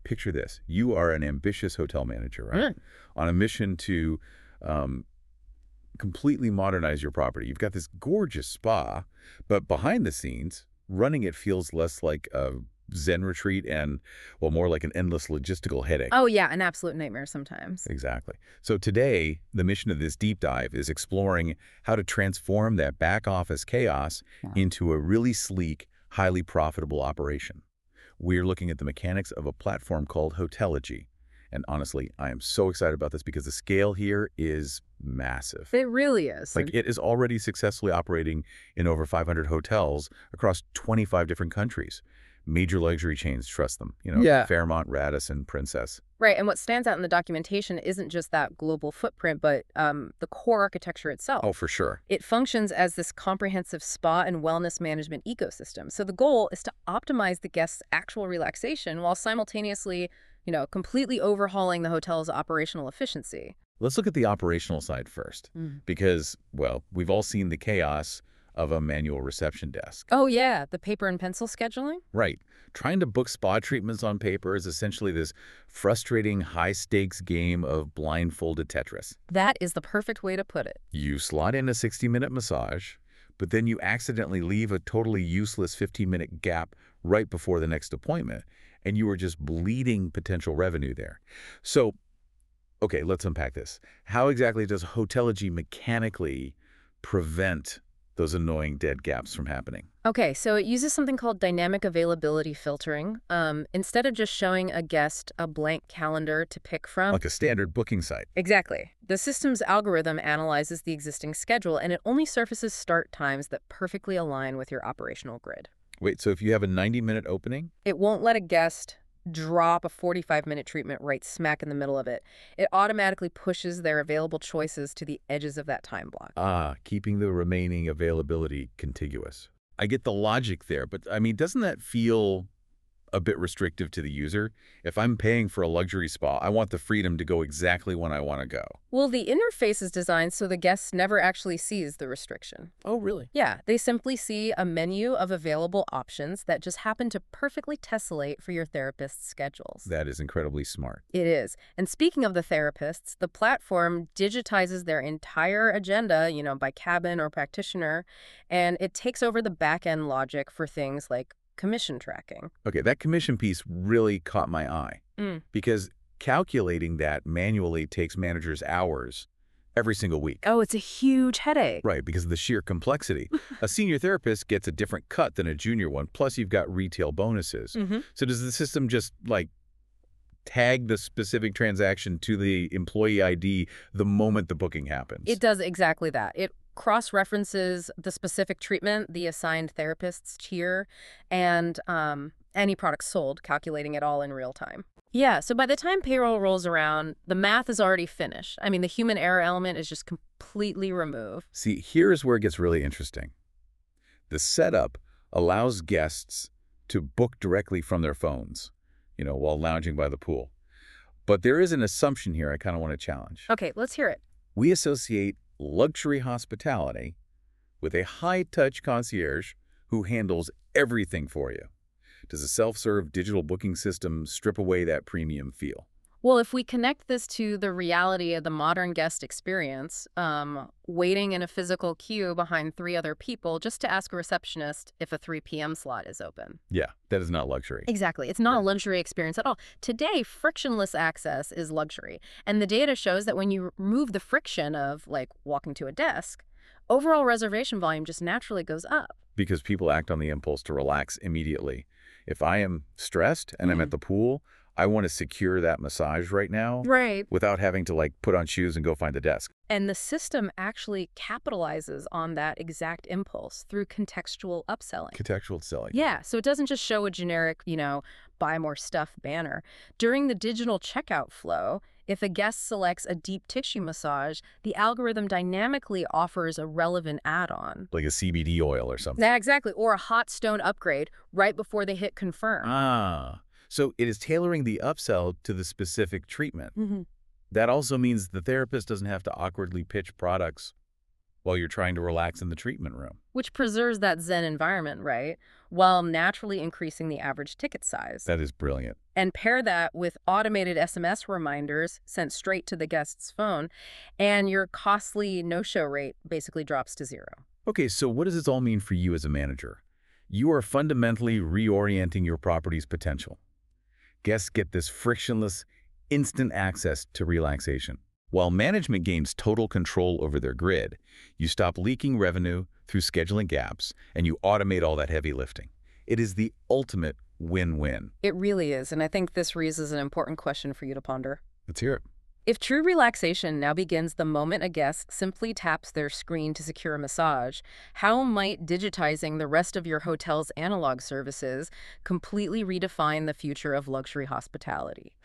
picture this. You are an ambitious hotel manager, right? On a mission to completely modernize your property. You've got this gorgeous spa, but behind the scenes, running it feels less like a Zen retreat and, well, more like an endless logistical headache. Oh, yeah, an absolute nightmare sometimes. Exactly. So today, the mission of this deep dive is exploring how to transform that back office chaos into a really sleek, highly profitable operation. We're looking at the mechanics of a platform called Hoteligy. And honestly, I am so excited about this because the scale here is massive. It really is. Like, it is already successfully operating in over 500 hotels across 25 different countries. Major luxury chains trust them, Fairmont, Radisson, Princess. Right, and what stands out in the documentation isn't just that global footprint, but the core architecture itself. Oh, for sure. It functions as this comprehensive spa and wellness management ecosystem. So the goal is to optimize the guest's actual relaxation while simultaneously, completely overhauling the hotel's operational efficiency. Let's look at the operational side first, because, well, we've all seen the chaos of a manual reception desk. Oh, yeah, the paper and pencil scheduling? Right. Trying to book spa treatments on paper is essentially this frustrating, high-stakes game of blindfolded Tetris. That is the perfect way to put it. You slot in a 60-minute massage, but then you accidentally leave a totally useless 15-minute gap right before the next appointment, and you are just bleeding potential revenue there. So, okay, let's unpack this. How exactly does Hoteligy mechanically prevent those annoying dead gaps from happening? Okay, so it uses something called dynamic availability filtering. Instead of just showing a guest a blank calendar to pick from. Like a standard booking site. Exactly. The system's algorithm analyzes the existing schedule, and it only surfaces start times that perfectly align with your operational grid. Wait, so if you have a 90-minute opening? It won't let a guest drop a 45-minute treatment right smack in the middle of it. It automatically pushes their available choices to the edges of that time block. Ah, keeping the remaining availability contiguous. I get the logic there, but I mean, doesn't that feel a bit restrictive to the user? If I'm paying for a luxury spa, I want the freedom to go exactly when I want to go. Well, the interface is designed so the guest never actually sees the restriction. Oh, really? Yeah, they simply see a menu of available options that just happen to perfectly tessellate for your therapist's schedules. That is incredibly smart. It is. And speaking of the therapists, the platform digitizes their entire agenda, by cabin or practitioner, and it takes over the back-end logic for things like commission tracking. Okay, that commission piece really caught my eye because calculating that manually takes managers hours every single week. Oh, it's a huge headache. Right, because of the sheer complexity. A senior therapist gets a different cut than a junior one, plus you've got retail bonuses. So does the system just, tag the specific transaction to the employee ID the moment the booking happens? It does exactly that. It cross-references the specific treatment, the assigned therapist's tier, and any products sold, calculating it all in real time. Yeah, so by the time payroll rolls around, the math is already finished. I mean, the human error element is just completely removed. See, here's where it gets really interesting. The setup allows guests to book directly from their phones, while lounging by the pool. But there is an assumption here I kind of want to challenge. Okay, let's hear it. We associate luxury hospitality with a high-touch concierge who handles everything for you. Does a self-serve digital booking system strip away that premium feel? Well, if we connect this to the reality of the modern guest experience, waiting in a physical queue behind 3 other people just to ask a receptionist if a 3 p.m. slot is open. Yeah, that is not luxury. Exactly. It's not a luxury experience at all. Today, frictionless access is luxury. And the data shows that when you remove the friction of, walking to a desk, overall reservation volume just naturally goes up. Because people act on the impulse to relax immediately. If I am stressed and I'm at the pool, I want to secure that massage right now. Right. Without having to put on shoes and go find the desk. And the system actually capitalizes on that exact impulse through contextual upselling. Contextual selling. Yeah, so it doesn't just show a generic, buy more stuff banner. During the digital checkout flow, if a guest selects a deep tissue massage, the algorithm dynamically offers a relevant add-on. Like a CBD oil or something. Yeah, exactly. Or a hot stone upgrade right before they hit confirm. Ah. So it is tailoring the upsell to the specific treatment. That also means the therapist doesn't have to awkwardly pitch products while you're trying to relax in the treatment room. Which preserves that Zen environment, right? While naturally increasing the average ticket size. That is brilliant. And pair that with automated SMS reminders sent straight to the guest's phone, and your costly no-show rate basically drops to zero. Okay, so what does this all mean for you as a manager? You are fundamentally reorienting your property's potential. Guests get this frictionless, instant access to relaxation. While management gains total control over their grid, you stop leaking revenue through scheduling gaps, and you automate all that heavy lifting. It is the ultimate win-win. It really is, and I think this raises an important question for you to ponder. Let's hear it. If true relaxation now begins the moment a guest simply taps their screen to secure a massage, how might digitizing the rest of your hotel's analog services completely redefine the future of luxury hospitality?